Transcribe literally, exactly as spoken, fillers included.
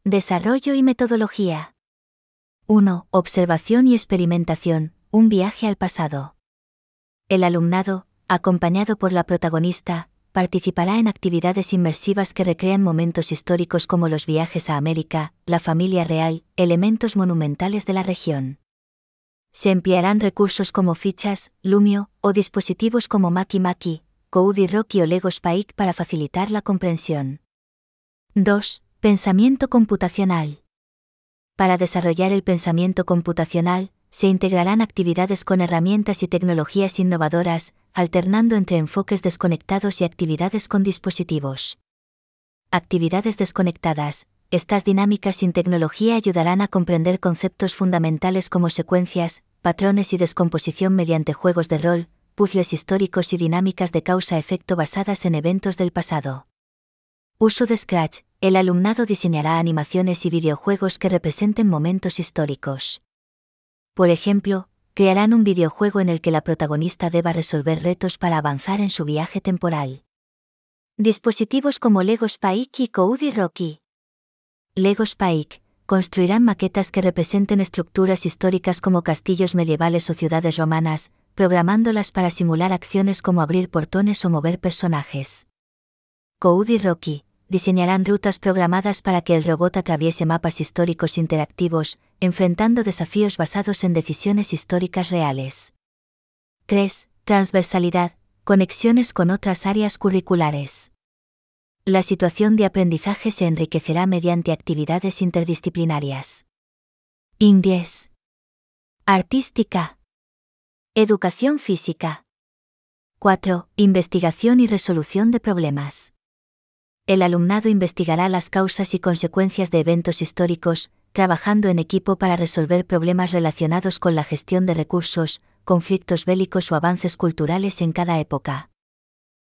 Desarrollo y metodología. uno. Observación y experimentación, un viaje al pasado. El alumnado, acompañado por la protagonista, participará en actividades inmersivas que recrean momentos históricos como los viajes a América, la familia real, elementos monumentales de la región. Se emplearán recursos como fichas, Lumio, o dispositivos como Maki Maki, Cody Rocky o Lego Spike para facilitar la comprensión. dos. Pensamiento computacional. Para desarrollar el pensamiento computacional, se integrarán actividades con herramientas y tecnologías innovadoras, alternando entre enfoques desconectados y actividades con dispositivos. Actividades desconectadas. Estas dinámicas sin tecnología ayudarán a comprender conceptos fundamentales como secuencias, patrones y descomposición mediante juegos de rol, puzzles históricos y dinámicas de causa-efecto basadas en eventos del pasado. Uso de Scratch. El alumnado diseñará animaciones y videojuegos que representen momentos históricos. Por ejemplo, crearán un videojuego en el que la protagonista deba resolver retos para avanzar en su viaje temporal. Dispositivos como Lego Spike y Cody Rocky. Lego Spike. Construirán maquetas que representen estructuras históricas como castillos medievales o ciudades romanas, programándolas para simular acciones como abrir portones o mover personajes. Cody Rocky. Diseñarán rutas programadas para que el robot atraviese mapas históricos interactivos, enfrentando desafíos basados en decisiones históricas reales. tres. Transversalidad. Conexiones con otras áreas curriculares. La situación de aprendizaje se enriquecerá mediante actividades interdisciplinarias. Inglés. Artística. Educación física. cuatro. Investigación y resolución de problemas. El alumnado investigará las causas y consecuencias de eventos históricos, trabajando en equipo para resolver problemas relacionados con la gestión de recursos, conflictos bélicos o avances culturales en cada época.